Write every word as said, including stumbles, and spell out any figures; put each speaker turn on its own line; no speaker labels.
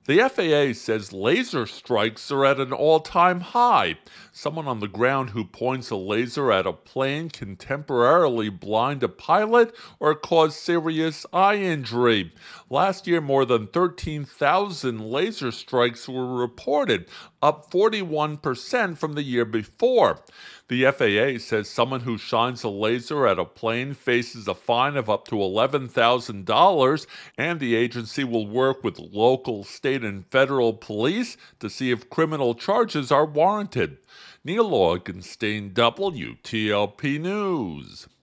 The F A A says laser strikes are at an all time high. Someone on the ground who points a laser at a plane can temporarily blind a pilot or cause serious eye injury. Last year, more than thirteen thousand laser strikes were reported, up forty-one percent from the year before. The F A A says someone who shines a laser at a plane faces a fine of up to eleven thousand dollars, and the agency will work with local, state, and federal police to see if criminal charges are warranted. Neil Augenstein, W T O P News.